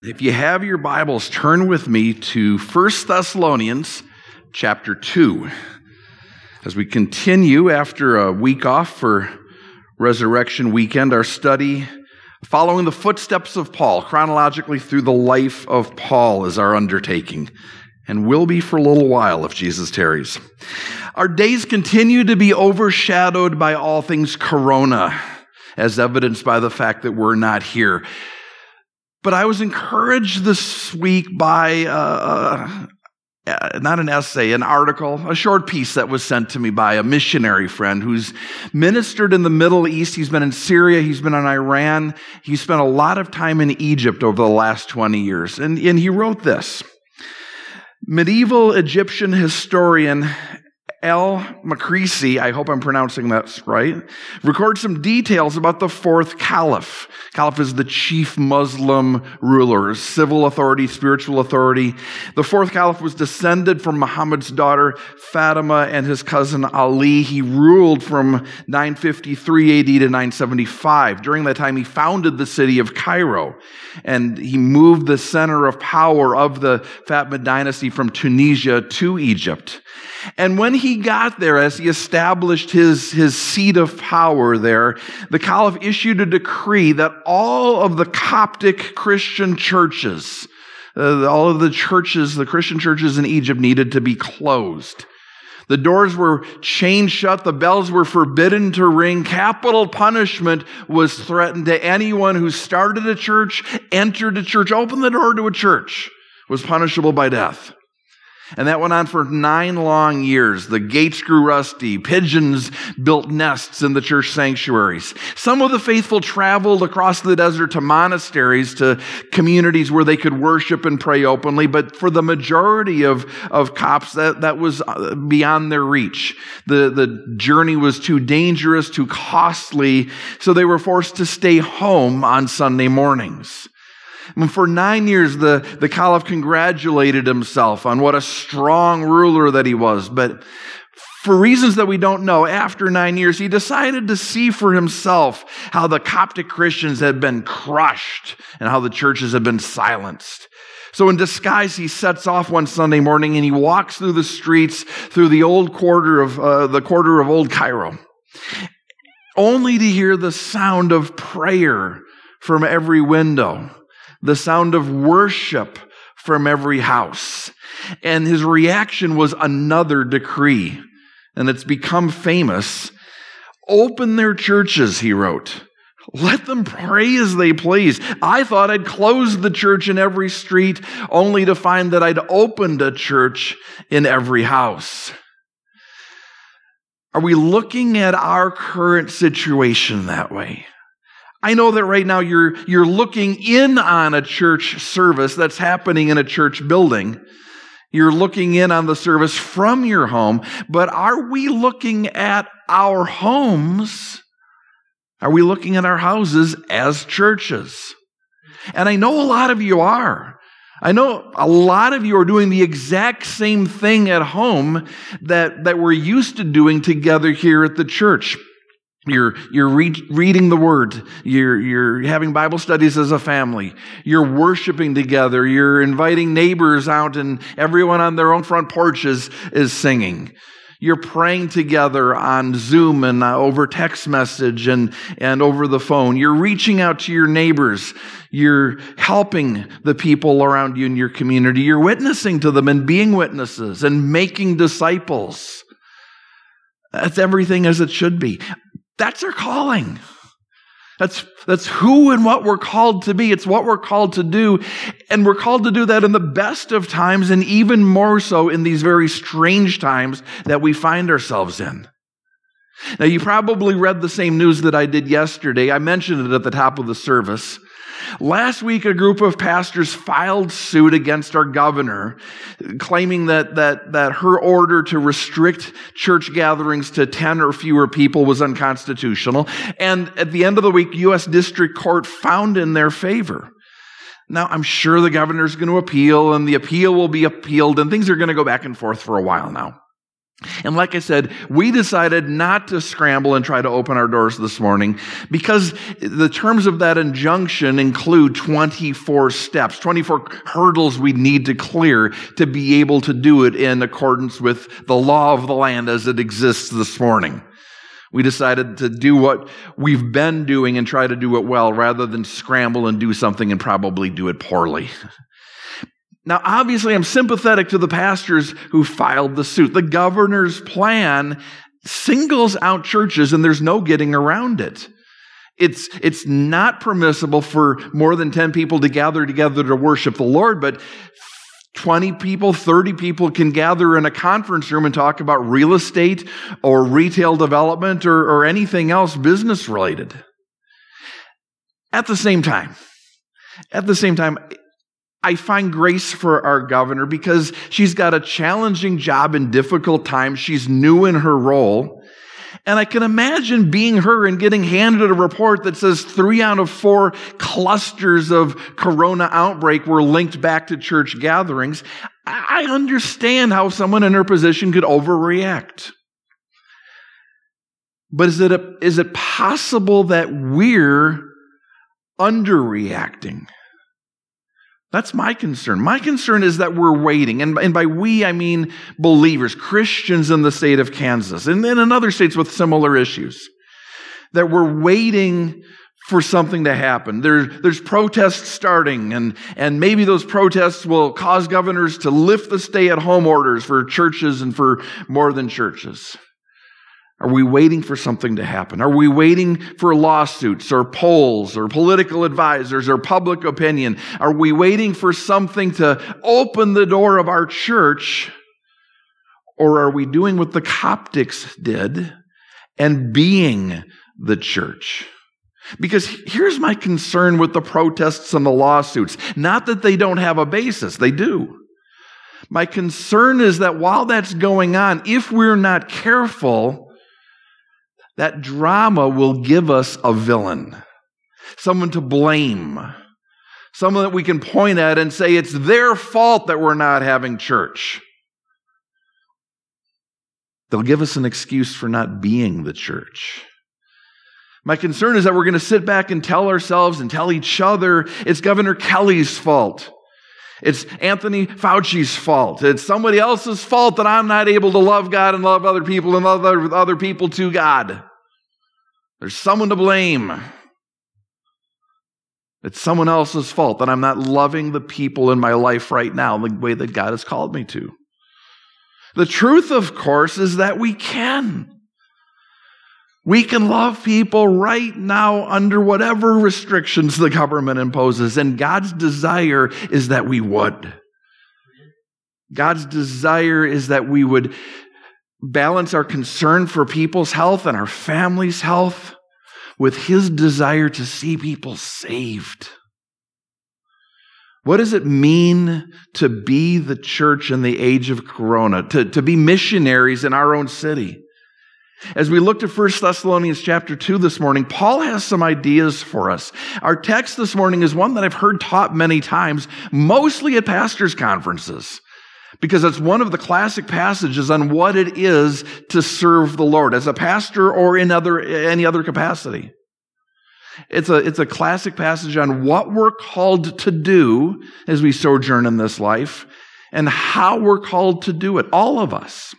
If you have your Bibles, turn with me to 1 Thessalonians chapter 2. As we continue after a week off for Resurrection Weekend, our study following the footsteps of Paul, chronologically through the life of Paul is our undertaking, and will be for a little while if Jesus tarries. Our days continue to be overshadowed by all things Corona, as evidenced by the fact that we're not here. But I was encouraged this week by, not an essay, an article, a short piece that was sent to me by a missionary friend who's ministered in the Middle East. He's been in Syria, he's been in Iran, he's spent a lot of time in Egypt over the last 20 years. And he wrote this: medieval Egyptian historian El-Makrizi, I hope I'm pronouncing that right, records some details about the fourth caliph. Caliph is the chief Muslim ruler, civil authority, spiritual authority. The fourth caliph was descended from Muhammad's daughter Fatima and his cousin Ali. He ruled from 953 AD to 975. During that time, he founded the city of Cairo, and he moved the center of power of the Fatimid dynasty from Tunisia to Egypt. And when he got there, as he established his seat of power there, the caliph issued a decree that all of the Coptic Christian churches, all of the churches, the Christian churches in Egypt needed to be closed. The doors were chained shut. The bells were forbidden to ring. Capital punishment was threatened to anyone who started a church, entered a church, opened the door to a church, was punishable by death. And that went on for 9 long years. The gates grew rusty. Pigeons built nests in the church sanctuaries. Some of the faithful traveled across the desert to monasteries, to communities where they could worship and pray openly. But for the majority of Copts, that was beyond their reach. The journey was too dangerous, too costly, so they were forced to stay home on Sunday mornings. And for 9 years, the caliph congratulated himself on what a strong ruler that he was. But for reasons that we don't know, after 9 years, he decided to see for himself how the Coptic Christians had been crushed and how the churches had been silenced. So in disguise, he sets off one Sunday morning and he walks through the streets, through the old quarter of Old Cairo, only to hear the sound of prayer from every window, the sound of worship from every house. And his reaction was another decree, and it's become famous. Open their churches, he wrote. Let them pray as they please. I thought I'd closed the church in every street, only to find that I'd opened a church in every house. Are we looking at our current situation that way? I know that right now you're looking in on a church service that's happening in a church building. You're looking in on the service from your home, but are we looking at our homes? Are we looking at our houses as churches? And I know a lot of you are. I know a lot of you are doing the exact same thing at home that we're used to doing together here at the church. You're reading the Word. You're having Bible studies as a family. You're worshiping together. You're inviting neighbors out, and everyone on their own front porch is singing. You're praying together on Zoom and over text message and over the phone. You're reaching out to your neighbors. You're helping the people around you in your community. You're witnessing to them and being witnesses and making disciples. That's everything as it should be. That's our calling. That's who and what we're called to be. It's what we're called to do. And we're called to do that in the best of times, and even more so in these very strange times that we find ourselves in. Now, you probably read the same news that I did yesterday. I mentioned it at the top of the service. Last week, a group of pastors filed suit against our governor, claiming that her order to restrict church gatherings to 10 or fewer people was unconstitutional. And at the end of the week, U.S. District Court found in their favor. Now, I'm sure the governor's going to appeal, and the appeal will be appealed, and things are going to go back and forth for a while now. And like I said, we decided not to scramble and try to open our doors this morning because the terms of that injunction include 24 steps, 24 hurdles we need to clear to be able to do it in accordance with the law of the land as it exists this morning. We decided to do what we've been doing and try to do it well rather than scramble and do something and probably do it poorly. Now, obviously, I'm sympathetic to the pastors who filed the suit. The governor's plan singles out churches, and there's no getting around it. It's not permissible for more than 10 people to gather together to worship the Lord, but 20 people, 30 people can gather in a conference room and talk about real estate or retail development or anything else business related. At the same time, I find grace for our governor because she's got a challenging job in difficult times. She's new in her role. And I can imagine being her and getting handed a report that says 3 out of 4 clusters of corona outbreak were linked back to church gatherings. I understand how someone in her position could overreact. But is it possible that we're underreacting? That's my concern. My concern is that we're waiting. And by we, I mean believers, Christians in the state of Kansas, and then in other states with similar issues. That we're waiting for something to happen. There's protests starting, and maybe those protests will cause governors to lift the stay-at-home orders for churches and for more than churches. Are we waiting for something to happen? Are we waiting for lawsuits or polls or political advisors or public opinion? Are we waiting for something to open the door of our church? Or are we doing what the Coptics did and being the church? Because here's my concern with the protests and the lawsuits. Not that they don't have a basis. They do. My concern is that while that's going on, if we're not careful, that drama will give us a villain, someone to blame, someone that we can point at and say it's their fault that we're not having church. They'll give us an excuse for not being the church. My concern is that we're going to sit back and tell ourselves and tell each other it's Governor Kelly's fault. It's Anthony Fauci's fault. It's somebody else's fault that I'm not able to love God and love other people and love other people to God. There's someone to blame. It's someone else's fault that I'm not loving the people in my life right now the way that God has called me to. The truth, of course, is that we can. We can love people right now under whatever restrictions the government imposes, and God's desire is that we would. God's desire is that we would balance our concern for people's health and our family's health with His desire to see people saved. What does it mean to be the church in the age of Corona, to be missionaries in our own city? As we look to 1 Thessalonians chapter 2 this morning, Paul has some ideas for us. Our text this morning is one that I've heard taught many times, mostly at pastors' conferences, because it's one of the classic passages on what it is to serve the Lord as a pastor or in any other capacity. It's a classic passage on what we're called to do as we sojourn in this life and how we're called to do it, all of us.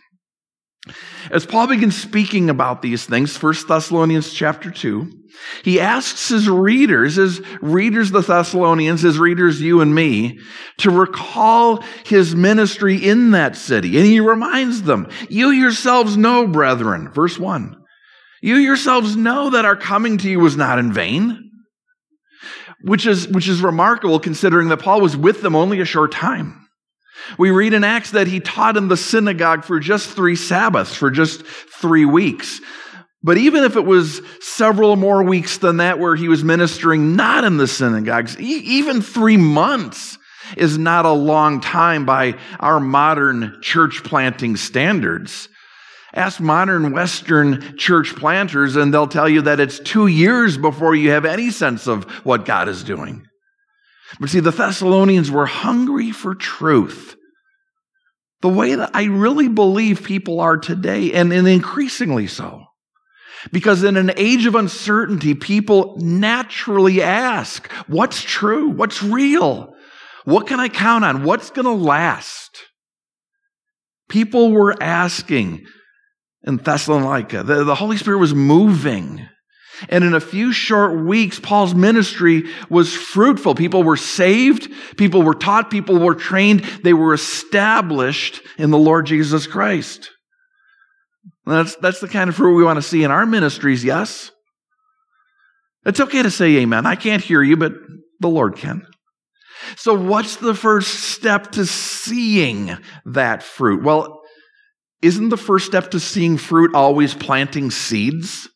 As Paul begins speaking about these things, 1 Thessalonians chapter 2, he asks his readers the Thessalonians, his readers, you and me, to recall his ministry in that city. And he reminds them, you yourselves know, brethren, verse 1, you yourselves know that our coming to you was not in vain, which is remarkable considering that Paul was with them only a short time. We read in Acts that he taught in the synagogue for just 3 Sabbaths, for just 3 weeks. But even if it was several more weeks than that where he was ministering not in the synagogues, even 3 months is not a long time by our modern church planting standards. Ask modern Western church planters and they'll tell you that it's 2 years before you have any sense of what God is doing. But see, the Thessalonians were hungry for truth. the way that I really believe people are today, and increasingly so. Because in an age of uncertainty, people naturally ask, what's true? What's real? What can I count on? What's going to last? People were asking in Thessalonica. The Holy Spirit was moving. And in a few short weeks, Paul's ministry was fruitful. People were saved. People were taught. People were trained. They were established in the Lord Jesus Christ. That's the kind of fruit we want to see in our ministries, yes? It's okay to say amen. I can't hear you, but the Lord can. So what's the first step to seeing that fruit? Well, isn't the first step to seeing fruit always planting seeds?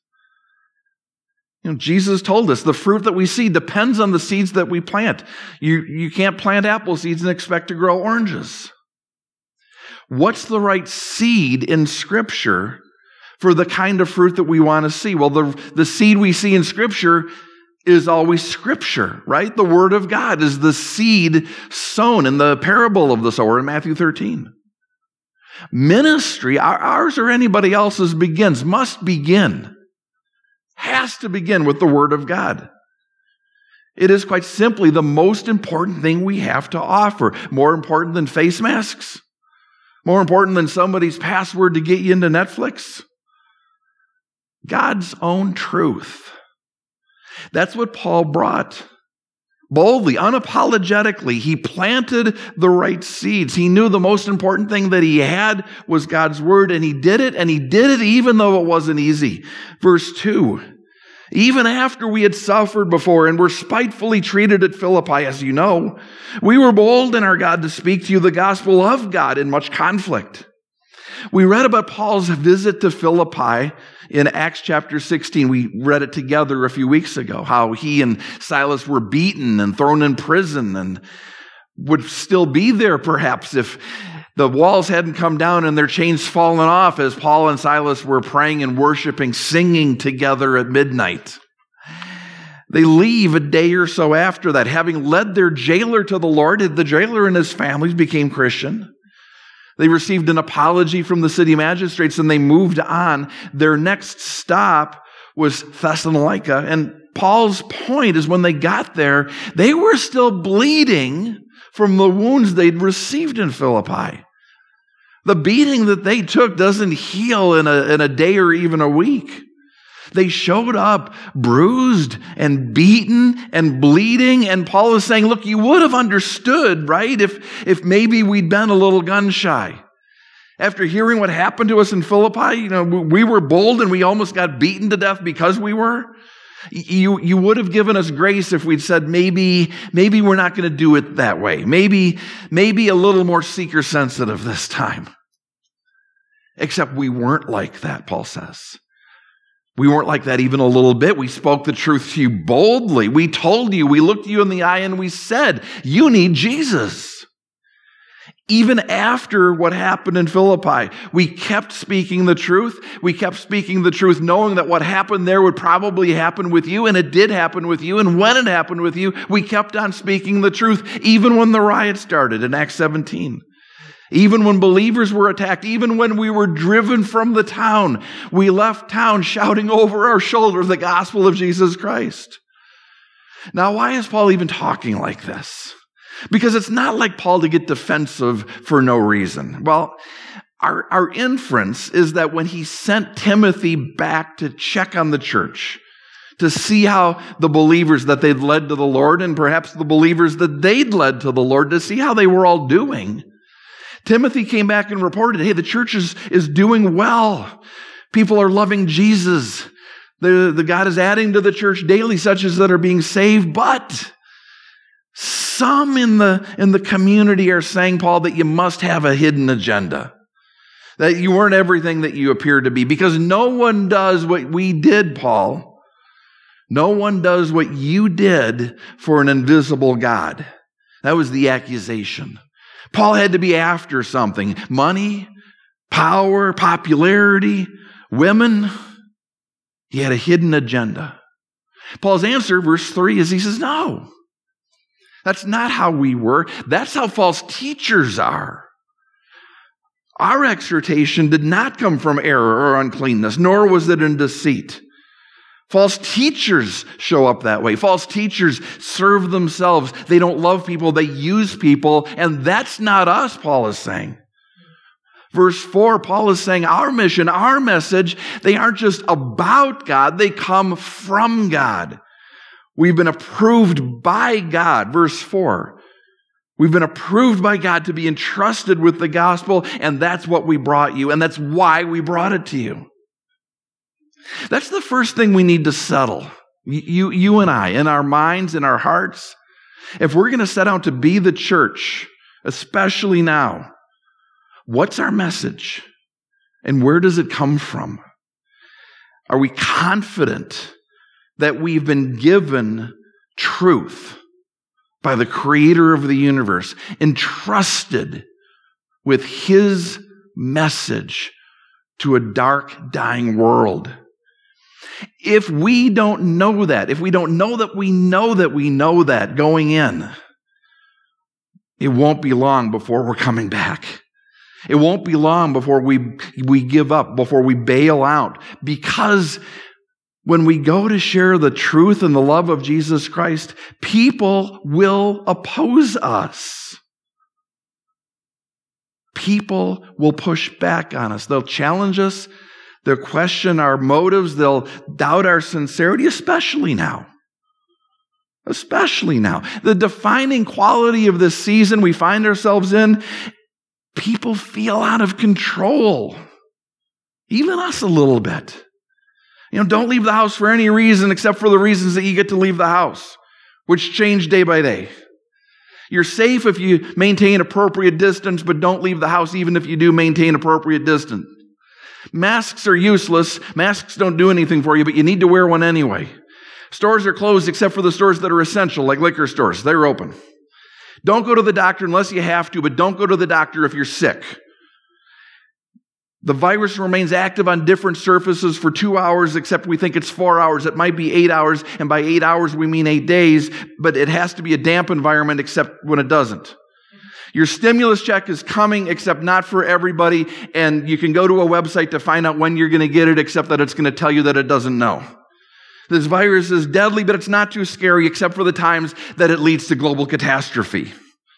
Jesus told us the fruit that we see depends on the seeds that we plant. You can't plant apple seeds and expect to grow oranges. What's the right seed in Scripture for the kind of fruit that we want to see? Well, the seed we see in Scripture is always Scripture, right? The Word of God is the seed sown in the parable of the sower in Matthew 13. Ministry, ours or anybody else's, must begin, has to begin with the Word of God. It is quite simply the most important thing we have to offer. More important than face masks? More important than somebody's password to get you into Netflix? God's own truth. That's what Paul brought. Boldly, unapologetically, he planted the right seeds. He knew the most important thing that he had was God's word, and he did it even though it wasn't easy. Verse 2, even after we had suffered before and were spitefully treated at Philippi, as you know, we were bold in our God to speak to you the gospel of God in much conflict. We read about Paul's visit to Philippi in Acts chapter 16. We read it together a few weeks ago, how he and Silas were beaten and thrown in prison and would still be there perhaps if the walls hadn't come down and their chains fallen off as Paul and Silas were praying and worshiping, singing together at midnight. They leave a day or so after that, having led their jailer to the Lord. The jailer and his family became Christian. They received an apology from the city magistrates and they moved on. Their next stop was Thessalonica. And Paul's point is when they got there, they were still bleeding from the wounds they'd received in Philippi. The beating that they took doesn't heal in a day or even a week. They showed up bruised and beaten and bleeding. And Paul is saying, look, you would have understood, right, if maybe we'd been a little gun shy. After hearing what happened to us in Philippi, we were bold and we almost got beaten to death because we were. You would have given us grace if we'd said, maybe we're not going to do it that way. Maybe a little more seeker sensitive this time. Except we weren't like that, Paul says. We weren't like that even a little bit. We spoke the truth to you boldly. We told you, we looked you in the eye and we said, you need Jesus. Even after what happened in Philippi, we kept speaking the truth. We kept speaking the truth knowing that what happened there would probably happen with you, and it did happen with you. And when it happened with you, we kept on speaking the truth, even when the riot started in Acts 17. Even when believers were attacked, even when we were driven from the town, we left town shouting over our shoulder the gospel of Jesus Christ. Now, why is Paul even talking like this? Because it's not like Paul to get defensive for no reason. Well, our inference is that when he sent Timothy back to check on the church, to see how the believers that they'd led to the Lord, and perhaps the believers that they'd led to the Lord, to see how they were all doing, Timothy came back and reported, hey, the church is doing well. People are loving Jesus. The God is adding to the church daily such as that are being saved. But some in the community are saying, Paul, that you must have a hidden agenda. That you weren't everything that you appeared to be. Because no one does what we did, Paul. No one does what you did for an invisible God. That was the accusation. Paul had to be after something. Money, power, popularity, women. He had a hidden agenda. Paul's answer, verse 3, is he says, no. That's not how we were. That's how false teachers are. Our exhortation did not come from error or uncleanness, nor was it in deceit. False teachers show up that way. False teachers serve themselves. They don't love people. They use people. And that's not us, Paul is saying. Verse 4, Paul is saying our mission, our message, they aren't just about God. They come from God. We've been approved by God. Verse 4. We've been approved by God to be entrusted with the gospel, and that's what we brought you, and that's why we brought it to you. That's the first thing we need to settle, you and I, in our minds, in our hearts. If we're going to set out to be the church, especially now, what's our message? And where does it come from? Are we confident that we've been given truth by the creator of the universe, entrusted with his message to a dark, dying world? If we don't know that, if we don't know that we know that we know that going in, it won't be long before we're coming back. It won't be long before we give up, before we bail out, because when we go to share the truth and the love of Jesus Christ, people will oppose us. People will push back on us. They'll challenge us. They'll question our motives. They'll doubt our sincerity, especially now. Especially now. The defining quality of this season we find ourselves in, people feel out of control. Even us a little bit. Don't leave the house for any reason except for the reasons that you get to leave the house, which change day by day. You're safe if you maintain appropriate distance, but don't leave the house even if you do maintain appropriate distance. Masks are useless. Masks don't do anything for you, but you need to wear one anyway. Stores are closed except for the stores that are essential, like liquor stores. They're open. Don't go to the doctor unless you have to, but don't go to the doctor if you're sick. The virus remains active on different surfaces for 2 hours, except we think it's 4 hours. It might be 8 hours, and by 8 hours we mean 8 days, but it has to be a damp environment except when it doesn't. Your stimulus check is coming, except not for everybody, and you can go to a website to find out when you're going to get it, except that it's going to tell you that it doesn't know. This virus is deadly, but it's not too scary, except for the times that it leads to global catastrophe.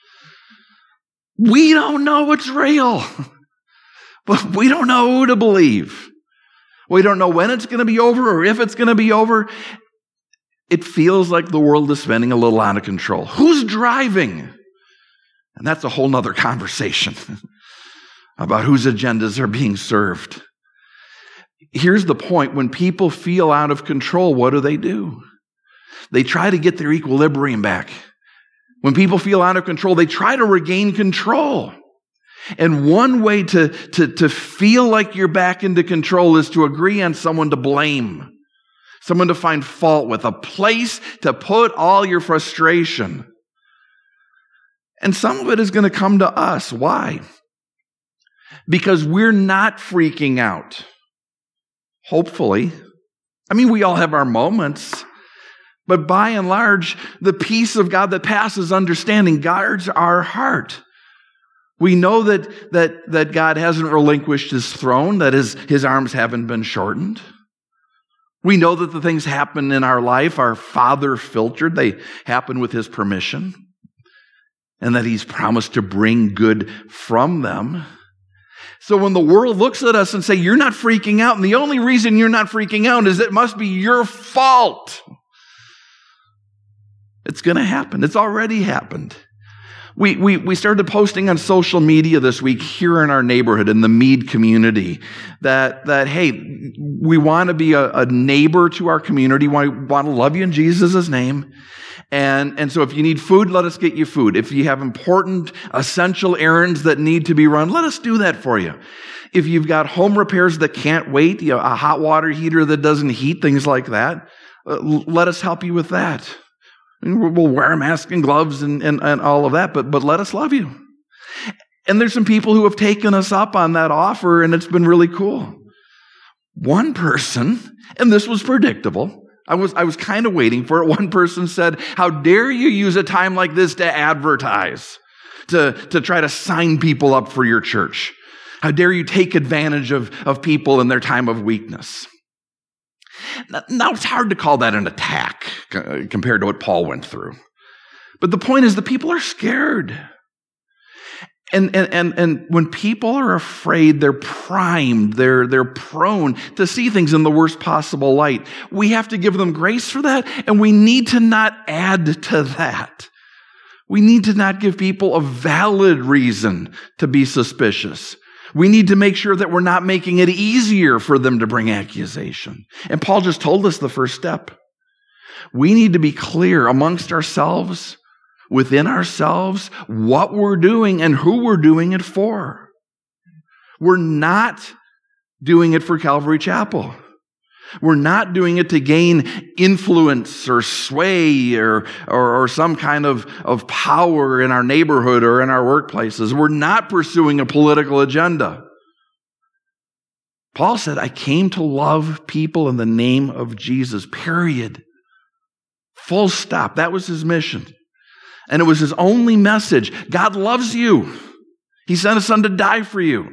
We don't know what's real. But we don't know who to believe. We don't know when it's going to be over or if it's going to be over. It feels like the world is spinning a little out of control. Who's driving? And that's a whole nother conversation about whose agendas are being served. Here's the point. When people feel out of control, what do? They try to get their equilibrium back. When people feel out of control, they try to regain control. And one way to feel like you're back into control is to agree on someone to blame, someone to find fault with, a place to put all your frustration. And some of it is going to come to us. Why? Because we're not freaking out. Hopefully. We all have our moments. But by and large, the peace of God that passes understanding guards our heart. We know that God hasn't relinquished his throne, that his arms haven't been shortened. We know that the things happen in our life are Father filtered. They happen with his permission. And that he's promised to bring good from them. So when the world looks at us and say, you're not freaking out, and the only reason you're not freaking out is it must be your fault. It's going to happen. It's already happened. We started posting on social media this week here in our neighborhood, in the Mead community, that hey, we want to be a neighbor to our community. We want to love you in Jesus' name. And so if you need food, let us get you food. If you have important, essential errands that need to be run, let us do that for you. If you've got home repairs that can't wait, a hot water heater that doesn't heat, things like that, let us help you with that. We'll wear a mask and gloves and all of that, but let us love you. And there's some people who have taken us up on that offer, and it's been really cool. One person, and this was predictable, I was kind of waiting for it. One person said, how dare you use a time like this to advertise, to try to sign people up for your church? How dare you take advantage of people in their time of weakness? Now, it's hard to call that an attack compared to what Paul went through. But the point is, the people are scared. And when people are afraid, they're primed, they're prone to see things in the worst possible light. We have to give them grace for that, and we need to not add to that. We need to not give people a valid reason to be suspicious. We need to make sure that we're not making it easier for them to bring accusation. And Paul just told us the first step. We need to be clear amongst ourselves, within ourselves, what we're doing and who we're doing it for. We're not doing it for Calvary Chapel. We're not doing it to gain influence or sway or some kind of power in our neighborhood or in our workplaces. We're not pursuing a political agenda. Paul said, I came to love people in the name of Jesus, period. Full stop. That was his mission. And it was his only message. God loves you. He sent his son to die for you.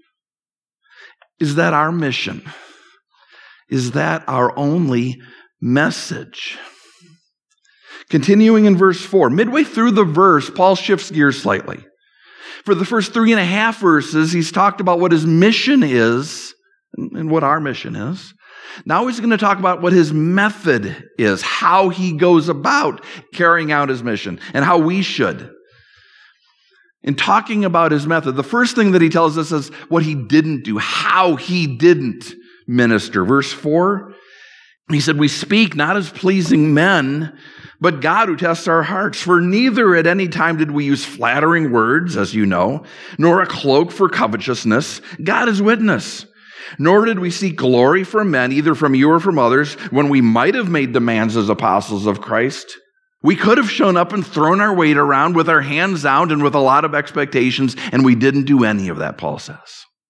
Is that our mission? Is that our only message? Continuing in verse 4, midway through the verse, Paul shifts gears slightly. For the first 3.5 verses, he's talked about what his mission is and what our mission is. Now he's going to talk about what his method is, how he goes about carrying out his mission, and how we should. In talking about his method, the first thing that he tells us is what he didn't do, how he didn't minister. Verse 4, he said, we speak not as pleasing men, but God who tests our hearts. For neither at any time did we use flattering words, as you know, nor a cloak for covetousness. God is witness. Nor did we seek glory from men, either from you or from others, when we might have made demands as apostles of Christ. We could have shown up and thrown our weight around with our hands out and with a lot of expectations, and we didn't do any of that, Paul says.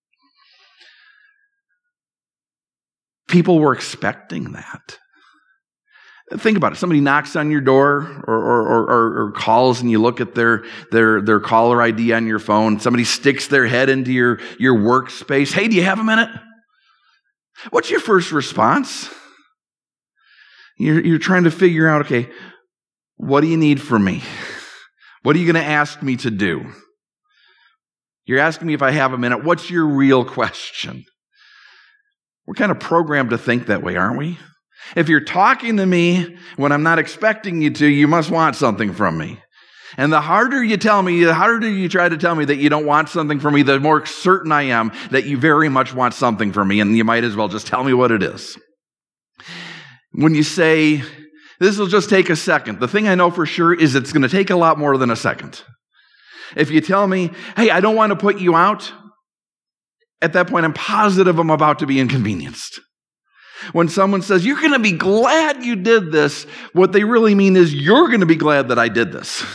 People were expecting that. Think about it. Somebody knocks on your door or calls, and you look at their caller ID on your phone. Somebody sticks their head into your workspace. Hey, do you have a minute? What's your first response? You're trying to figure out, okay, what do you need from me? What are you going to ask me to do? You're asking me if I have a minute. What's your real question? We're kind of programmed to think that way, aren't we? If you're talking to me when I'm not expecting you to, you must want something from me. And the harder you tell me, the harder you try to tell me that you don't want something from me, the more certain I am that you very much want something from me, and you might as well just tell me what it is. When you say, this will just take a second, the thing I know for sure is it's going to take a lot more than a second. If you tell me, hey, I don't want to put you out, at that point I'm positive I'm about to be inconvenienced. When someone says, you're going to be glad you did this, what they really mean is, you're going to be glad that I did this.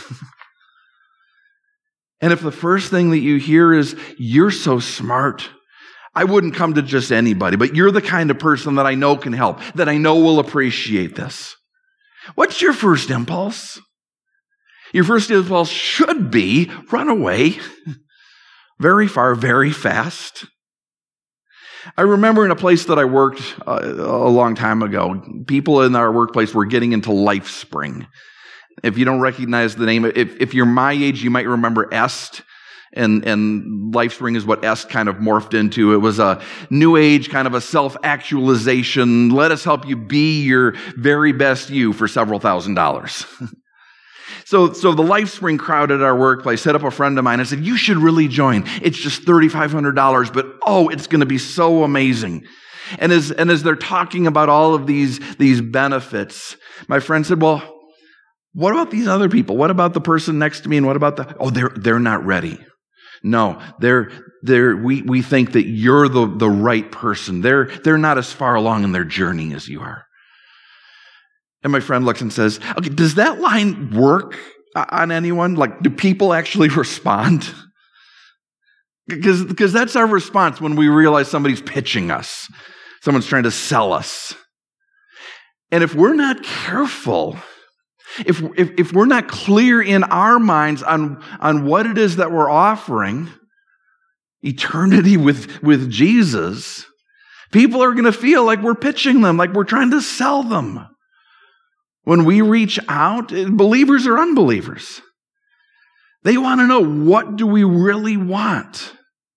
And if the first thing that you hear is, you're so smart, I wouldn't come to just anybody, but you're the kind of person that I know can help, that I know will appreciate this. What's your first impulse? Your first impulse should be, run away very far, very fast. I remember in a place that I worked a long time ago, people in our workplace were getting into LifeSpring. If you don't recognize the name, if you're my age, you might remember EST, and LifeSpring is what EST kind of morphed into. It was a new age kind of a self-actualization. Let us help you be your very best you for several $1,000s. So the LifeSpring crowd at our workplace hit up a friend of mine and said, you should really join. It's just $3,500, but it's going to be so amazing. And as they're talking about all of these benefits, my friend said, well, what about these other people? What about the person next to me? And what about they're not ready. No, we think that you're the right person. They're not as far along in their journey as you are. And my friend looks and says, okay, does that line work on anyone? Like, do people actually respond? Because that's our response when we realize somebody's pitching us. Someone's trying to sell us. And if we're not careful, if we're not clear in our minds on what it is that we're offering, eternity with Jesus, people are going to feel like we're pitching them, like we're trying to sell them. When we reach out, believers or unbelievers, they want to know, what do we really want?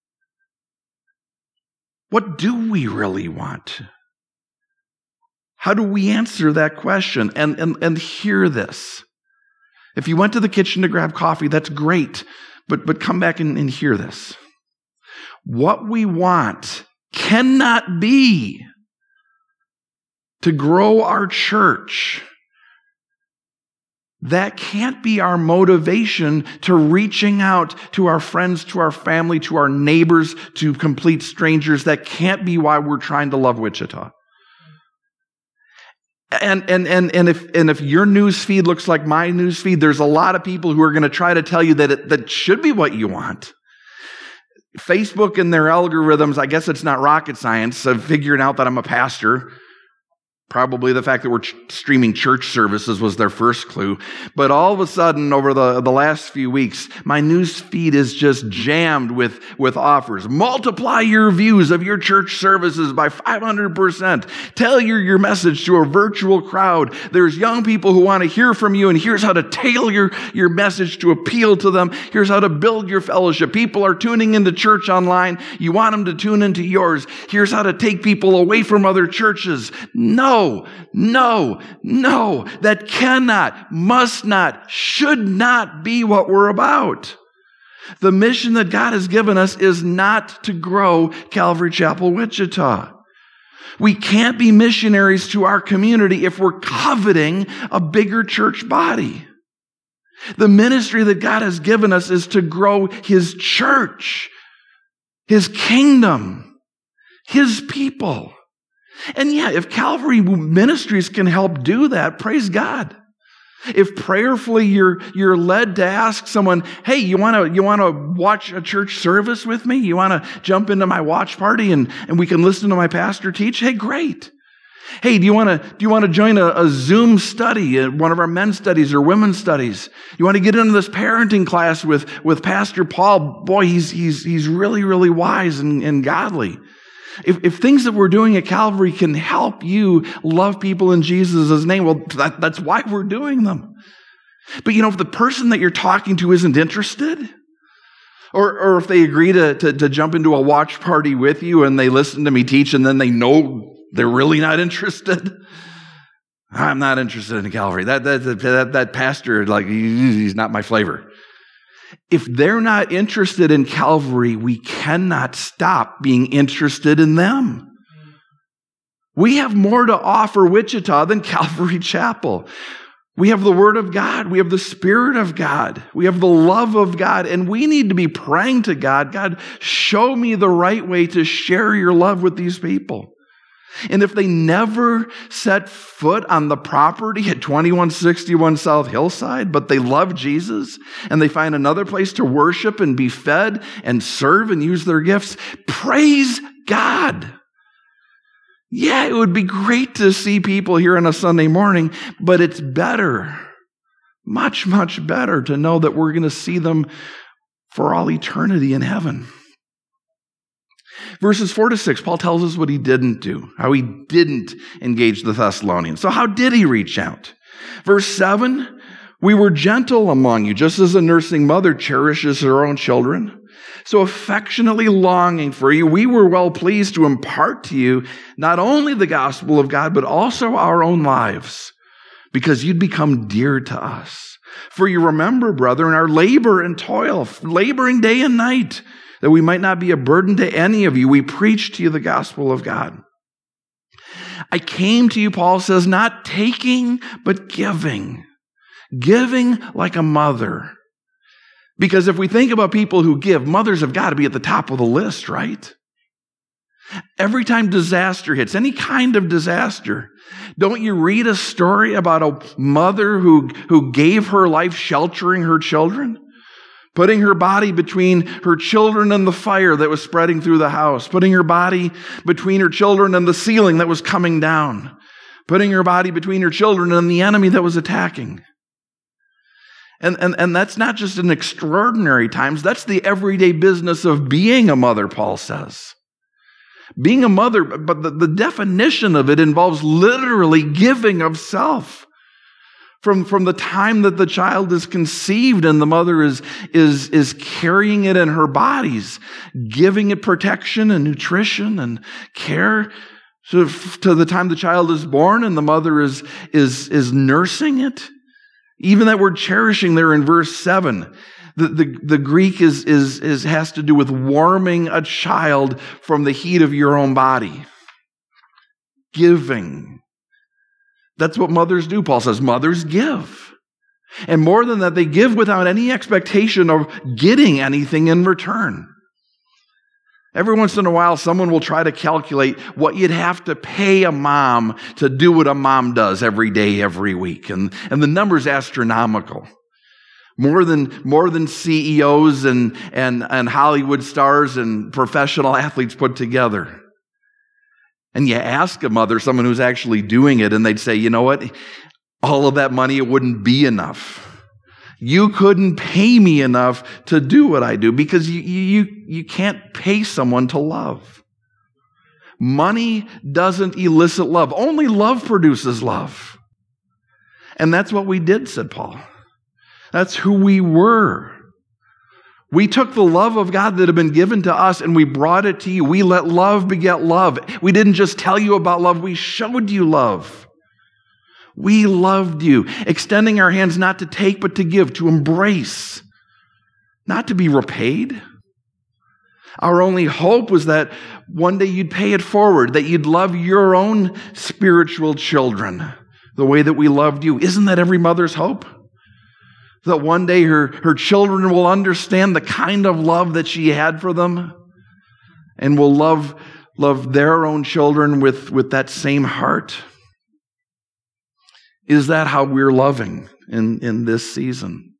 What do we really want? How do we answer that question? And hear this. If you went to the kitchen to grab coffee, that's great, but come back and hear this. What we want cannot be to grow our church. That can't be our motivation to reaching out to our friends, to our family, to our neighbors, to complete strangers. That can't be why we're trying to love Wichita. And if your news feed looks like my news feed, there's a lot of people who are going to try to tell you that that should be what you want. Facebook and their algorithms, I guess it's not rocket science, of figuring out that I'm a pastor. Probably the fact that we're streaming church services was their first clue. But all of a sudden, over the last few weeks, my news feed is just jammed with offers. Multiply your views of your church services by 500%. Tell your message to a virtual crowd. There's young people who want to hear from you, and here's how to tailor your message to appeal to them. Here's how to build your fellowship. People are tuning into church online. You want them to tune into yours. Here's how to take people away from other churches. No. That cannot, must not, should not be what we're about. The mission that God has given us is not to grow Calvary Chapel, Wichita. We can't be missionaries to our community if we're coveting a bigger church body. The ministry that God has given us is to grow His church, His kingdom, His people. And yeah, if Calvary Ministries can help do that, praise God. If prayerfully you're led to ask someone, hey, you want to watch a church service with me? You want to jump into my watch party and we can listen to my pastor teach? Hey, great. Hey, do you want to join a Zoom study, one of our men's studies or women's studies? You want to get into this parenting class with Pastor Paul? Boy, he's really, really wise and godly. If things that we're doing at Calvary can help you love people in Jesus' name, well, that's why we're doing them. But if the person that you're talking to isn't interested, or if they agree to jump into a watch party with you and they listen to me teach and then they know they're really not interested, I'm not interested in Calvary. That pastor, he's not my flavor. If they're not interested in Calvary, we cannot stop being interested in them. We have more to offer Wichita than Calvary Chapel. We have the Word of God. We have the Spirit of God. We have the love of God. And we need to be praying to God, God, show me the right way to share your love with these people. And if they never set foot on the property at 2161 South Hillside, but they love Jesus and they find another place to worship and be fed and serve and use their gifts, praise God. Yeah, it would be great to see people here on a Sunday morning, but it's better, much, much better to know that we're going to see them for all eternity in heaven. Verses 4-6, Paul tells us what he didn't do, how he didn't engage the Thessalonians. So how did he reach out? Verse 7, we were gentle among you, just as a nursing mother cherishes her own children. So affectionately longing for you, we were well pleased to impart to you not only the gospel of God, but also our own lives, because you'd become dear to us. For you remember, brethren, our labor and toil, laboring day and night, that we might not be a burden to any of you. We preach to you the gospel of God. I came to you, Paul says, not taking, but giving. Giving like a mother. Because if we think about people who give, mothers have got to be at the top of the list, right? Every time disaster hits, any kind of disaster, don't you read a story about a mother who gave her life sheltering her children? Putting her body between her children and the fire that was spreading through the house. Putting her body between her children and the ceiling that was coming down. Putting her body between her children and the enemy that was attacking. And that's not just in extraordinary times. That's the everyday business of being a mother, Paul says. Being a mother, but the definition of it involves literally giving of self. From the time that the child is conceived and the mother is carrying it in her bodies, giving it protection and nutrition and care, to the time the child is born and the mother is nursing it. Even that word cherishing there in verse 7, the Greek has to do with warming a child from the heat of your own body. Giving. That's what mothers do, Paul says. Mothers give. And more than that, they give without any expectation of getting anything in return. Every once in a while, someone will try to calculate what you'd have to pay a mom to do what a mom does every day, every week. And the number's astronomical. More than CEOs and Hollywood stars and professional athletes put together. And you ask a mother, someone who's actually doing it, and they'd say, you know what? All of that money, it wouldn't be enough. You couldn't pay me enough to do what I do because you can't pay someone to love. Money doesn't elicit love. Only love produces love. And that's what we did, said Paul. That's who we were. We took the love of God that had been given to us and we brought it to you. We let love beget love. We didn't just tell you about love, we showed you love. We loved you, extending our hands not to take but to give, to embrace, not to be repaid. Our only hope was that one day you'd pay it forward, that you'd love your own spiritual children the way that we loved you. Isn't that every mother's hope? That one day her children will understand the kind of love that she had for them and will love their own children with that same heart. Is that how we're loving in this season?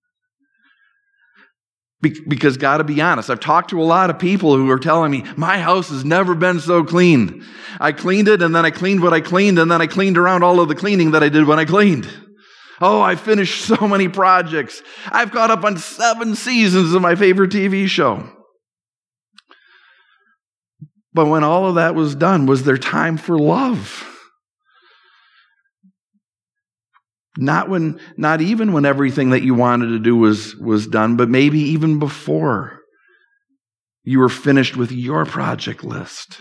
Because got to be honest, I've talked to a lot of people who are telling me, my house has never been so clean. I cleaned it and then I cleaned what I cleaned and then I cleaned around all of the cleaning that I did when I cleaned. Oh, I finished so many projects. I've caught up on 7 seasons of my favorite TV show. But when all of that was done, was there time for love? Not even when everything that you wanted to do was done, but maybe even before you were finished with your project list.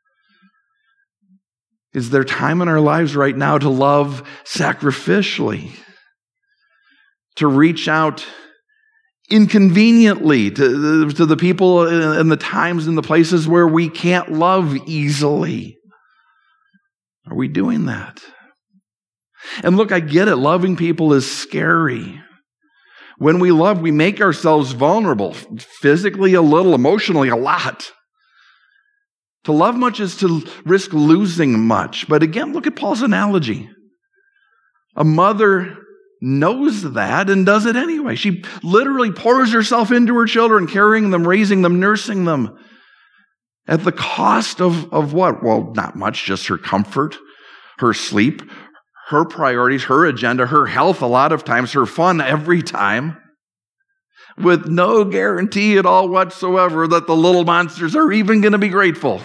Is there time in our lives right now to love sacrificially? To reach out inconveniently to the people and the times and the places where we can't love easily? Are we doing that? And look, I get it. Loving people is scary. When we love, we make ourselves vulnerable, physically a little, emotionally a lot. To love much is to risk losing much. But again, look at Paul's analogy. A mother knows that and does it anyway. She literally pours herself into her children, carrying them, raising them, nursing them. At the cost of what? Well, not much, just her comfort, her sleep, her priorities, her agenda, her health a lot of times, her fun every time, with no guarantee at all whatsoever that the little monsters are even going to be grateful.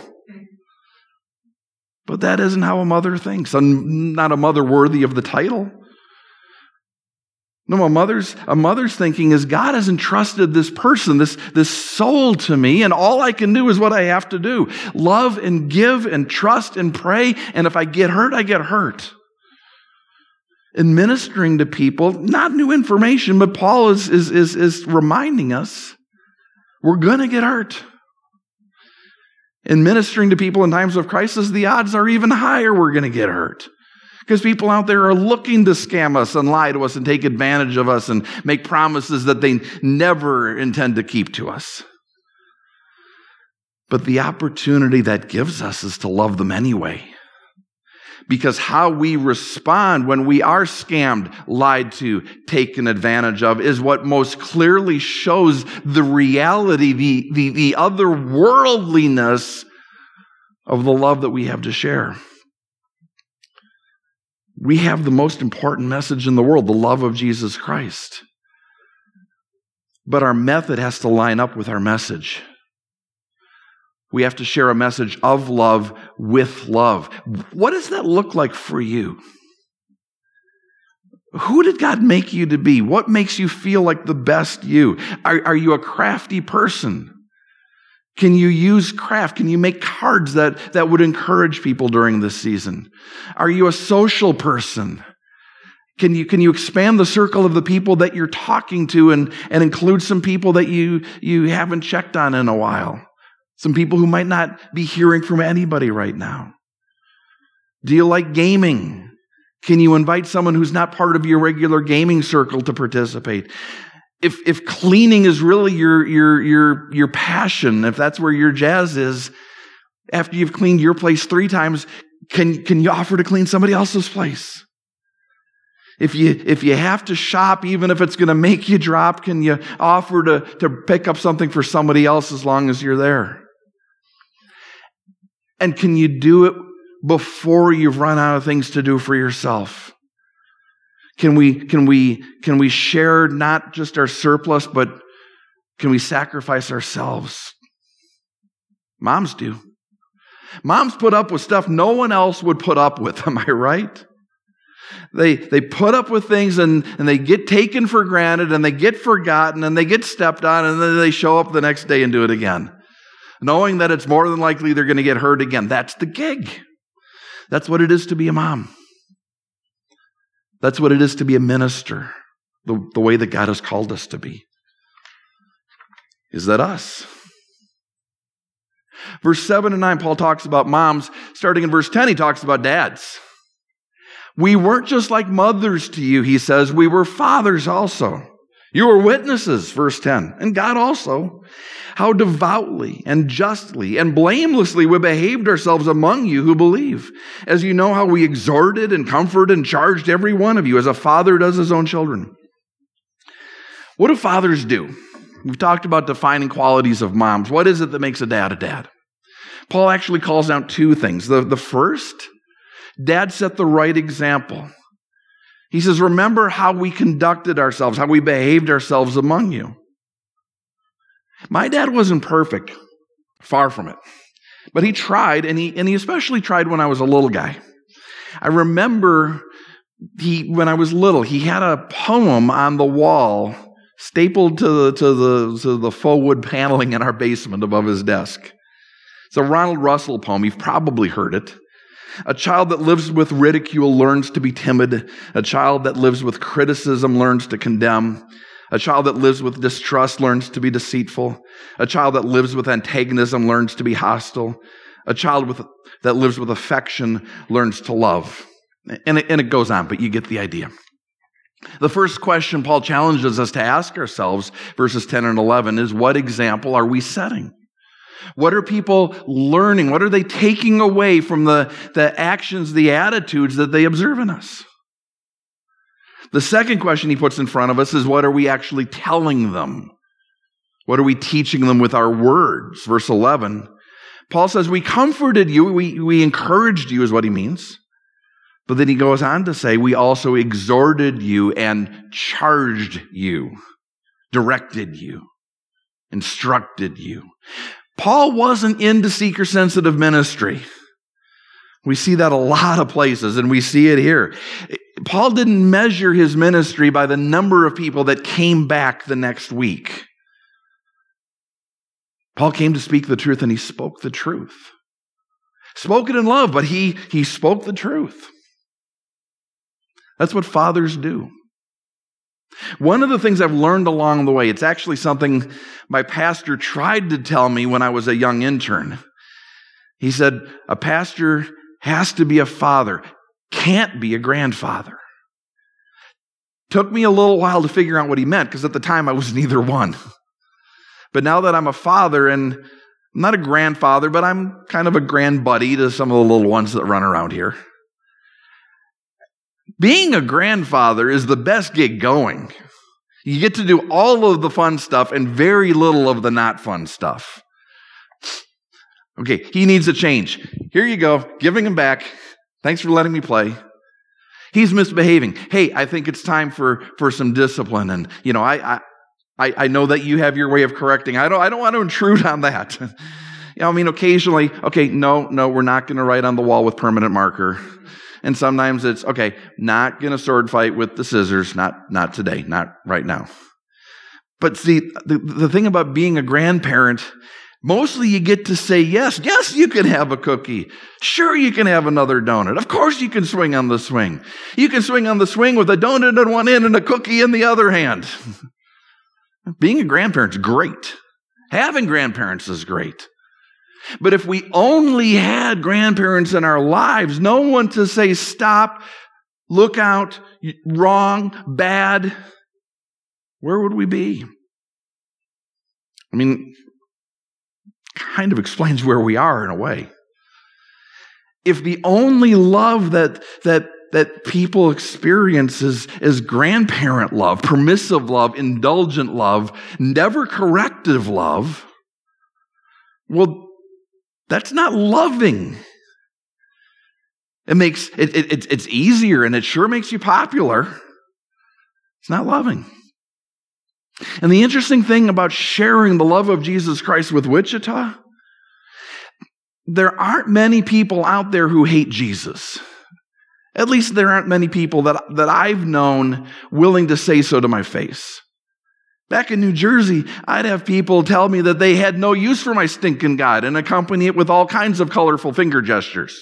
But that isn't how a mother thinks. Not a mother worthy of the title. No, a mother's thinking is God has entrusted this person, this soul to me, and all I can do is what I have to do. Love and give and trust and pray, and if I get hurt, I get hurt. In ministering to people, not new information, but Paul is reminding us we're going to get hurt. In ministering to people in times of crisis, the odds are even higher we're going to get hurt. Because people out there are looking to scam us and lie to us and take advantage of us and make promises that they never intend to keep to us. But the opportunity that gives us is to love them anyway. Because how we respond when we are scammed, lied to, taken advantage of is what most clearly shows the reality, the otherworldliness of the love that we have to share. We have the most important message in the world, the love of Jesus Christ. But our method has to line up with our message. We have to share a message of love with love. What does that look like for you? Who did God make you to be? What makes you feel like the best you? Are you a crafty person? Can you use craft? Can you make cards that would encourage people during this season? Are you a social person? Can you expand the circle of the people that you're talking to and include some people that you haven't checked on in a while? Some people who might not be hearing from anybody right now. Do you like gaming? Can you invite someone who's not part of your regular gaming circle to participate? If cleaning is really your passion, if that's where your jazz is, after you've cleaned your place 3 times, can you offer to clean somebody else's place? If you have to shop, even if it's going to make you drop, can you offer to pick up something for somebody else as long as you're there? And can you do it before you've run out of things to do for yourself? Can we share not just our surplus, but can we sacrifice ourselves? Moms do. Moms put up with stuff no one else would put up with. Am I right? They put up with things and they get taken for granted and they get forgotten and they get stepped on and then they show up the next day and do it again, knowing that it's more than likely they're going to get hurt again. That's the gig. That's what it is to be a mom. That's what it is to be a minister, the way that God has called us to be. Is that us? Verse 7 and 9, Paul talks about moms. Starting in verse 10, he talks about dads. We weren't just like mothers to you, he says. We were fathers also. You were witnesses, verse 10, and God also, how devoutly and justly and blamelessly we behaved ourselves among you who believe. As you know how we exhorted and comforted and charged every one of you as a father does his own children. What do fathers do? We've talked about defining qualities of moms. What is it that makes a dad a dad? Paul actually calls out 2 things. The first, dad set the right example. He says, remember how we conducted ourselves, how we behaved ourselves among you. My dad wasn't perfect, far from it. But he tried, and he especially tried when I was a little guy. I remember when I was little, he had a poem on the wall stapled to the faux wood paneling in our basement above his desk. It's a Ronald Russell poem. You've probably heard it. A child that lives with ridicule learns to be timid. A child that lives with criticism learns to condemn. A child that lives with distrust learns to be deceitful. A child that lives with antagonism learns to be hostile. A child that lives with affection learns to love. And it goes on, but you get the idea. The first question Paul challenges us to ask ourselves, verses 10 and 11, is what example are we setting? What are people learning? What are they taking away from the actions, the attitudes that they observe in us? The second question he puts in front of us is what are we actually telling them? What are we teaching them with our words? Verse 11, Paul says, we comforted you, we encouraged you is what he means. But then he goes on to say, we also exhorted you and charged you, directed you, instructed you. Paul wasn't into seeker-sensitive ministry. We see that a lot of places, and we see it here. Paul didn't measure his ministry by the number of people that came back the next week. Paul came to speak the truth, and he spoke the truth. Spoke it in love, but he spoke the truth. That's what fathers do. One of the things I've learned along the way, it's actually something my pastor tried to tell me when I was a young intern. He said, a pastor has to be a father, can't be a grandfather. Took me a little while to figure out what he meant, because at the time I was neither one. But now that I'm a father, and I'm not a grandfather, but I'm kind of a grandbuddy to some of the little ones that run around here. Being a grandfather is the best gig going. You get to do all of the fun stuff and very little of the not fun stuff. Okay, he needs a change. Here you go, giving him back. Thanks for letting me play. He's misbehaving. Hey, I think it's time for some discipline. And, I I know that you have your way of correcting. I don't want to intrude on that. Occasionally, okay, no, we're not going to write on the wall with permanent marker. And sometimes it's, okay, not going to sword fight with the scissors, not today, not right now. But see, the thing about being a grandparent, mostly you get to say yes. Yes, you can have a cookie. Sure, you can have another donut. Of course you can swing on the swing. You can swing on the swing with a donut in one hand and a cookie in the other hand. Being a grandparent's great. Having grandparents is great. But if we only had grandparents in our lives, no one to say stop, look out, wrong, bad, where would we be? Kind of explains where we are in a way. If the only love that people experience is grandparent love, permissive love, indulgent love, never corrective love, well, that's not loving. It's easier and it sure makes you popular. It's not loving. And the interesting thing about sharing the love of Jesus Christ with Wichita, there aren't many people out there who hate Jesus. At least there aren't many people that I've known willing to say so to my face. Back in New Jersey, I'd have people tell me that they had no use for my stinking God and accompany it with all kinds of colorful finger gestures.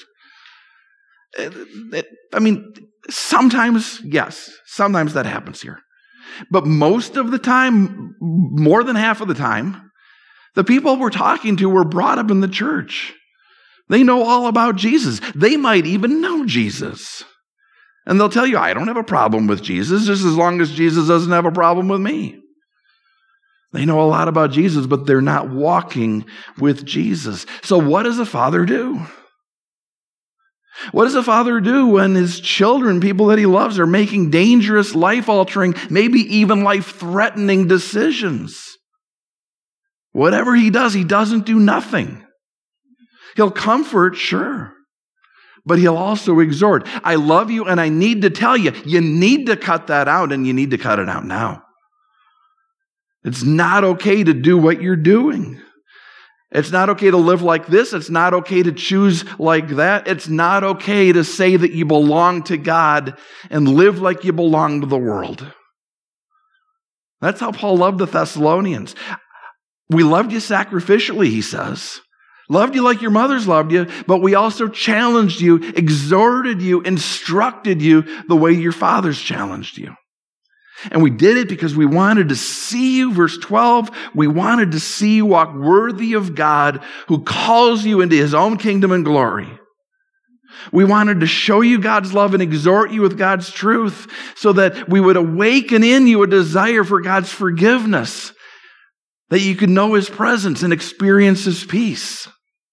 Sometimes, yes, sometimes that happens here. But most of the time, more than half of the time, the people we're talking to were brought up in the church. They know all about Jesus. They might even know Jesus. And they'll tell you, I don't have a problem with Jesus, just as long as Jesus doesn't have a problem with me. They know a lot about Jesus, but they're not walking with Jesus. So what does a father do? What does a father do when his children, people that he loves, are making dangerous, life-altering, maybe even life-threatening decisions? Whatever he does, he doesn't do nothing. He'll comfort, sure, but he'll also exhort. I love you, and I need to tell you, you need to cut that out, and you need to cut it out now. It's not okay to do what you're doing. It's not okay to live like this. It's not okay to choose like that. It's not okay to say that you belong to God and live like you belong to the world. That's how Paul loved the Thessalonians. We loved you sacrificially, he says. Loved you like your mothers loved you, but we also challenged you, exhorted you, instructed you the way your fathers challenged you. And we did it because we wanted to see you, verse 12, we wanted to see you walk worthy of God who calls you into his own kingdom and glory. We wanted to show you God's love and exhort you with God's truth so that we would awaken in you a desire for God's forgiveness, that you could know his presence and experience his peace.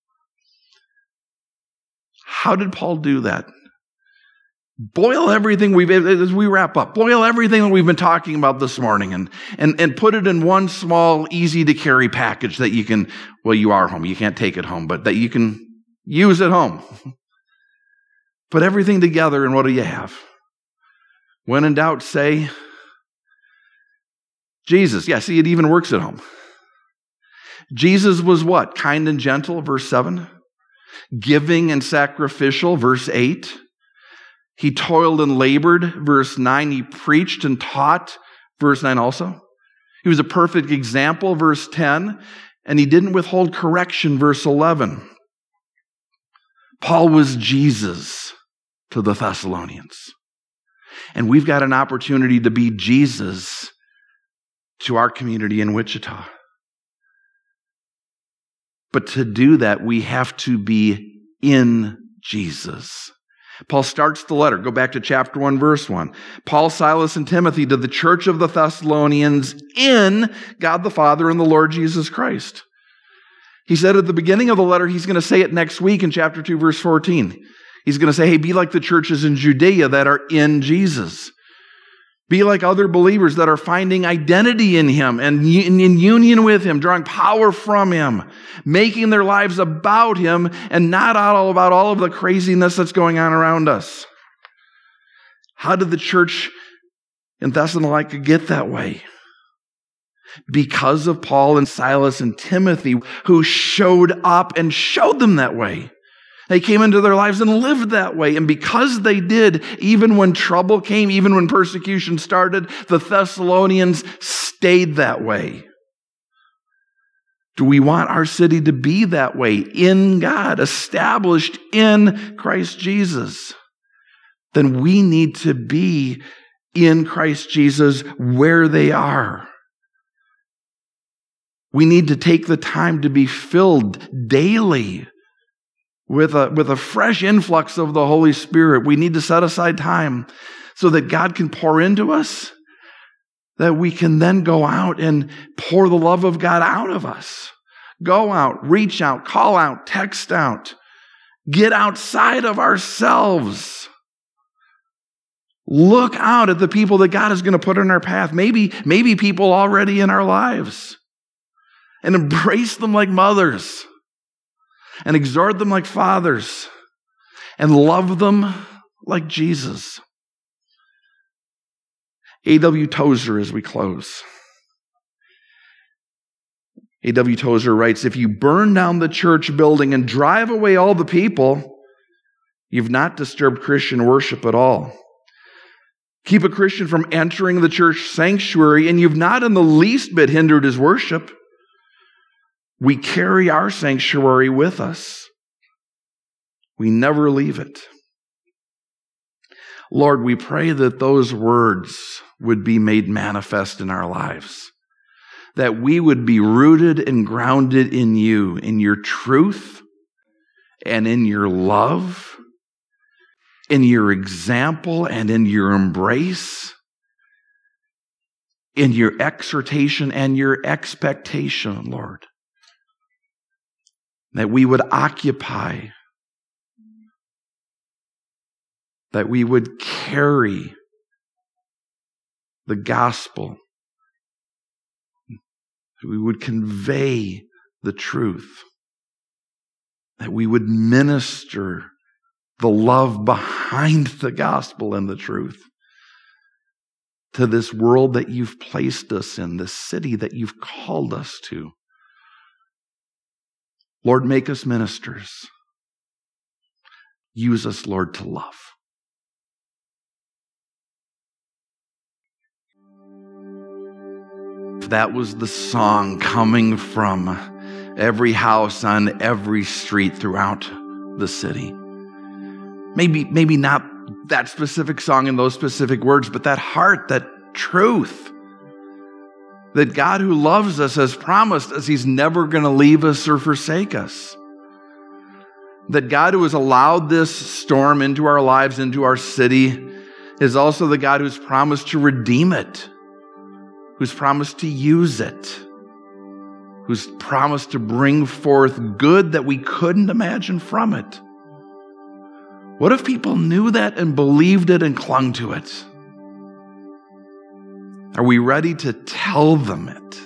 How did Paul do that? Boil everything as we wrap up, boil everything that we've been talking about this morning and put it in one small, easy-to-carry package that you can, you are home. You can't take it home, but that you can use at home. Put everything together, and what do you have? When in doubt, say, Jesus. Yeah, see, it even works at home. Jesus was what? Kind and gentle, verse 7. Giving and sacrificial, verse 8. He toiled and labored, verse 9. He preached and taught, verse 9 also. He was a perfect example, verse 10. And he didn't withhold correction, verse 11. Paul was Jesus to the Thessalonians. And we've got an opportunity to be Jesus to our community in Wichita. But to do that, we have to be in Jesus. Paul starts the letter. Go back to chapter 1, verse 1. Paul, Silas, and Timothy to the church of the Thessalonians in God the Father and the Lord Jesus Christ. He said at the beginning of the letter, he's going to say it next week in chapter 2, verse 14. He's going to say, hey, be like the churches in Judea that are in Jesus. Be like other believers that are finding identity in him and in union with him, drawing power from him, making their lives about him and not all about all of the craziness that's going on around us. How did the church in Thessalonica get that way? because of Paul and Silas and Timothy, who showed up and showed them that way. They came into their lives and lived that way. And because they did, even when trouble came, even when persecution started, the Thessalonians stayed that way. Do we want our city to be that way in God, established in Christ Jesus? Then we need to be in Christ Jesus where they are. We need to take the time to be filled daily with a fresh influx of the Holy Spirit. We need to set aside time so that God can pour into us, that we can then go out and pour the love of God out of us. Go out, reach out, call out, text out. Get outside of ourselves. Look out at the people that God is going to put in our path. Maybe people already in our lives. And embrace them like mothers. And exhort them like fathers. And love them like Jesus. A.W. Tozer, as we close. A.W. Tozer writes, if you burn down the church building and drive away all the people, you've not disturbed Christian worship at all. Keep a Christian from entering the church sanctuary, and you've not in the least bit hindered his worship. We carry our sanctuary with us. We never leave it. Lord, we pray that those words would be made manifest in our lives. That we would be rooted and grounded in you, in your truth, and in your love, in your example, and in your embrace, in your exhortation and your expectation, Lord. That we would occupy, that we would carry the gospel, that we would convey the truth, that we would minister the love behind the gospel and the truth to this world that you've placed us in, this city that you've called us to. Lord, make us ministers. Use us, Lord, to love. That was the song coming from every house on every street throughout the city. Maybe not that specific song in those specific words, but that heart, that truth. That God who loves us has promised us He's never going to leave us or forsake us. That God who has allowed this storm into our lives, into our city, is also the God who's promised to redeem it, who's promised to use it, who's promised to bring forth good that we couldn't imagine from it. What if people knew that and believed it and clung to it? Are we ready to tell them it?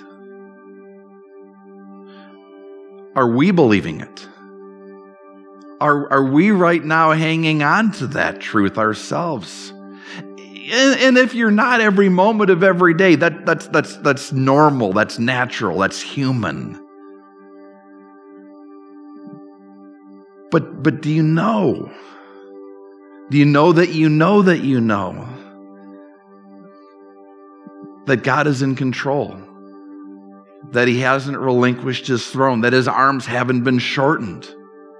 Are we believing it? Are we right now hanging on to that truth ourselves? And if you're not every moment of every day, that's normal, that's natural, that's human. But do you know? Do you know that you know that you know that God is in control? That He hasn't relinquished His throne, that His arms haven't been shortened?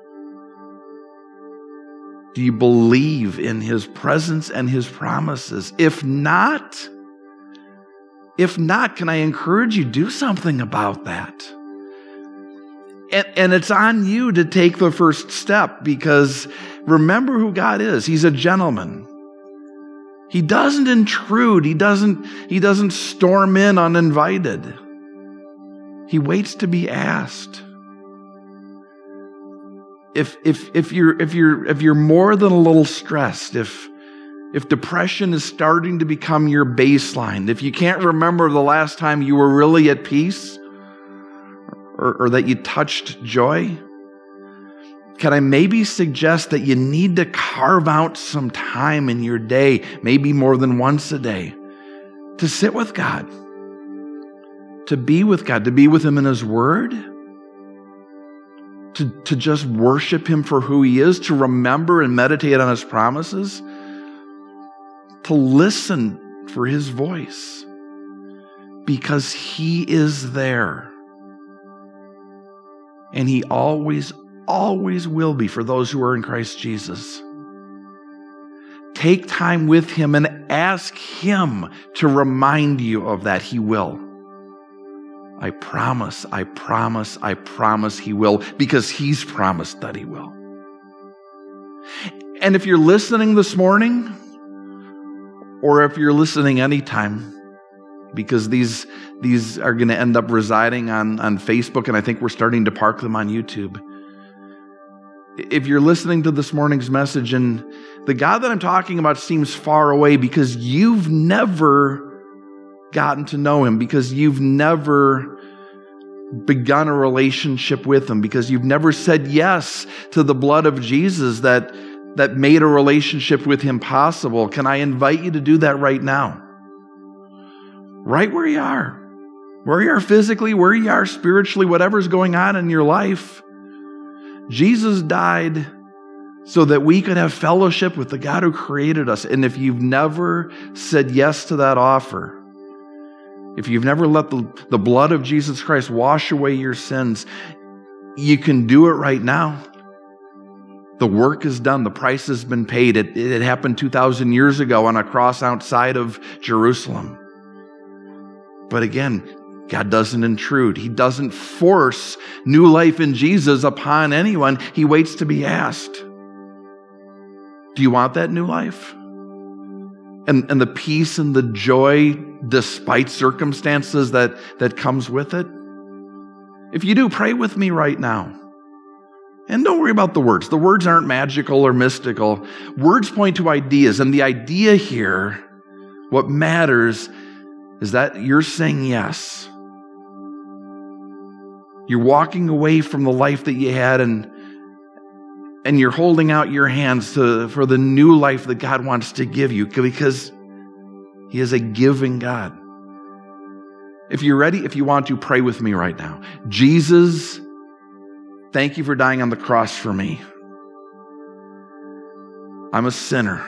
Do you believe in His presence and His promises? If not, can I encourage you, do something about that? And it's on you to take the first step, because remember who God is. He's a gentleman. He doesn't intrude. He doesn't storm in uninvited. He waits to be asked. If you're more than a little stressed, if depression is starting to become your baseline, if you can't remember the last time you were really at peace, or that you touched joy, can I maybe suggest that you need to carve out some time in your day, maybe more than once a day, to sit with God, to be with God, to be with Him in His Word, to just worship Him for who He is, to remember and meditate on His promises, to listen for His voice, because He is there. And He always, always will be for those who are in Christ Jesus. Take time with Him and ask Him to remind you of that. He will. I promise, I promise, I promise He will, because He's promised that He will. And if you're listening this morning, or if you're listening anytime, because these are going to end up residing on Facebook, and I think we're starting to park them on YouTube. If you're listening to this morning's message and the God that I'm talking about seems far away because you've never gotten to know Him, because you've never begun a relationship with Him, because you've never said yes to the blood of Jesus that made a relationship with Him possible, can I invite you to do that right now? Right where you are physically, where you are spiritually, whatever's going on in your life. Jesus died so that we could have fellowship with the God who created us. And if you've never said yes to that offer, if you've never let the blood of Jesus Christ wash away your sins, you can do it right now. The work is done. The price has been paid. It happened 2,000 years ago on a cross outside of Jerusalem. But again, God doesn't intrude. He doesn't force new life in Jesus upon anyone. He waits to be asked. Do you want that new life? And the peace and the joy despite circumstances that comes with it? If you do, pray with me right now. And don't worry about the words. The words aren't magical or mystical. Words point to ideas. And the idea here, what matters, is that you're saying yes. You're walking away from the life that you had and you're holding out your hands for the new life that God wants to give you, because He is a giving God. If you're ready, if you want to, pray with me right now. Jesus, thank you for dying on the cross for me. I'm a sinner.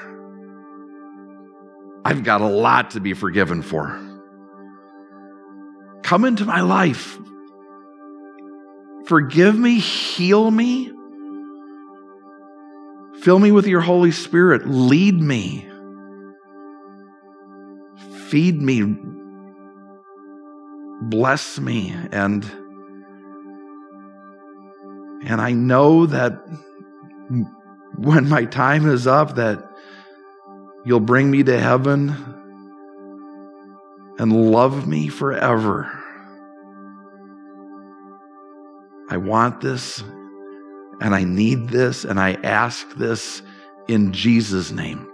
I've got a lot to be forgiven for. Come into my life. Forgive me, heal me, fill me with your Holy Spirit, lead me, feed me, bless me, and I know that when my time is up, that you'll bring me to heaven and love me forever. I want this, and I need this, and I ask this in Jesus' name.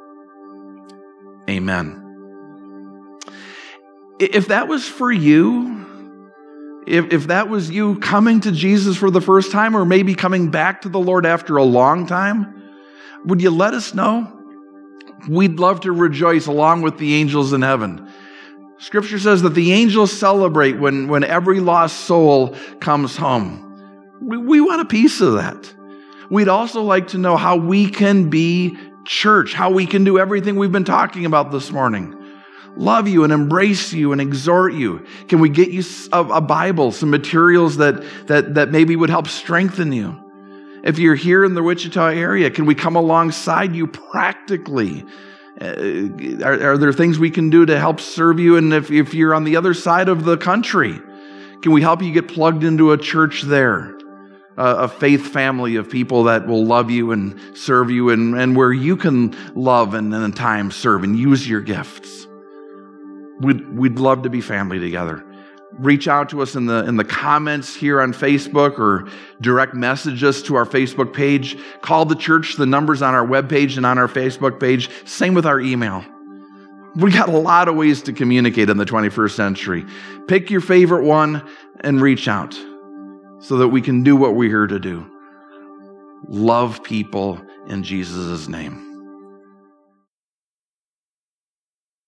Amen. If that was for you, if that was you coming to Jesus for the first time, or maybe coming back to the Lord after a long time, would you let us know? We'd love to rejoice along with the angels in heaven. Scripture says that the angels celebrate when every lost soul comes home. We want a piece of that. We'd also like to know how we can be church, how we can do everything we've been talking about this morning. Love you and embrace you and exhort you. Can we get you a Bible, some materials that maybe would help strengthen you? If you're here in the Wichita area, can we come alongside you practically? Are there things we can do to help serve you? And if you're on the other side of the country, can we help you get plugged into a church there? A faith family of people that will love you and serve you, and where you can love and in time serve and use your gifts. We'd love to be family together. Reach out to us in the comments here on Facebook, or direct message us to our Facebook page. Call the church. The number's on our webpage and on our Facebook page. Same with our email. We got a lot of ways to communicate in the 21st century. Pick your favorite one and reach out, so that we can do what we're here to do. Love people in Jesus' name.